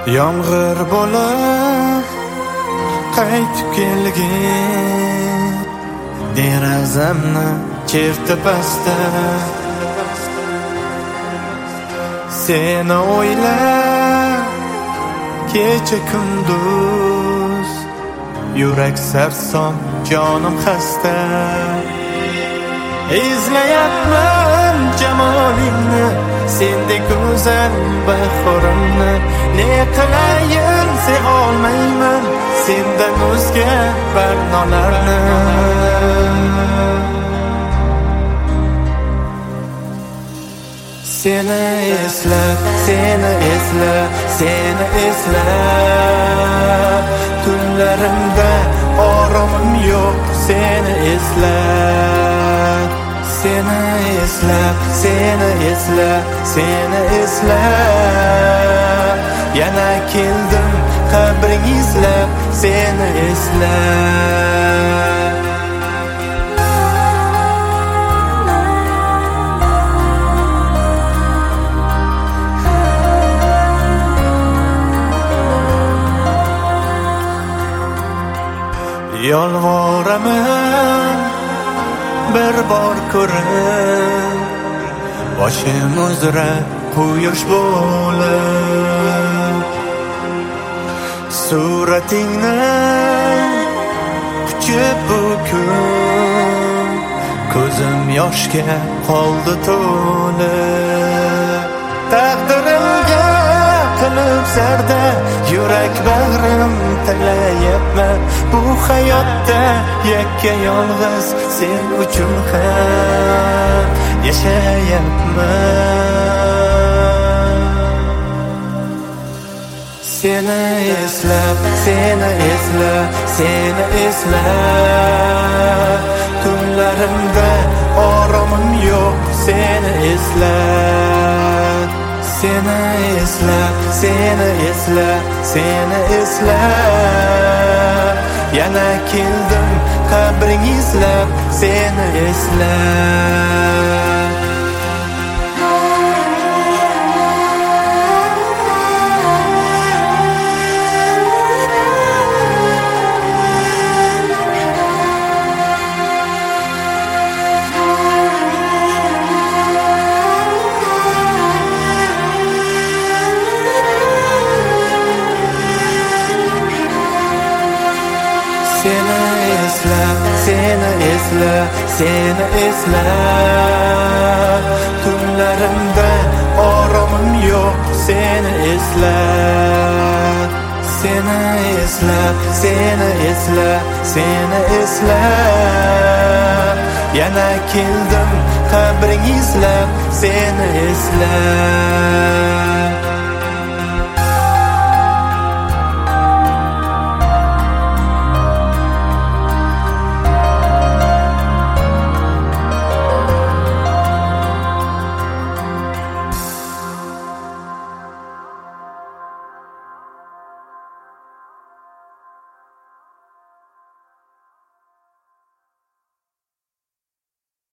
Yomg'ir bo'lib qaytib kelgin, derazamni chertib basta. Seni o'ylab kecha kunduz, yurak sarson, jonim xasta. Izlayapman jamolingni, sendek go'zal bahorimni. Ne qilayin sevolmayman sendan o'zga barnolarni. Seni eslab, seni eslab, seni eslab, tunlarimda oromim yo'q. Seni eslab, seni eslab, seni eslab, seni eslab, yana keldim qabring izlab. Seni eslab. Yolvoraman bir bor ko'rin, boshim uzra quyosh bo'lib. Suratingni quchib bu kun, ko'zim yoshga qoldi to'lib. Taqdirimga qilib zarda, yurak bag'rim tanglayapman. Bu hayotda yakka yolg'iz sen uchun ham yashayapman. Seni eslab, seni eslab, seni eslab, tunlarimda oromim yo'q. Seni eslab, seni eslab, seni eslab, seni eslab, yana keldim qabring izlab. Seni eslab. Seni eslab, seni eslab, seni eslab, tunlarimda oromim yo'q. Seni eslab, seni eslab, seni eslab, seni eslab, yana keldim qabring izlab. Seni eslab.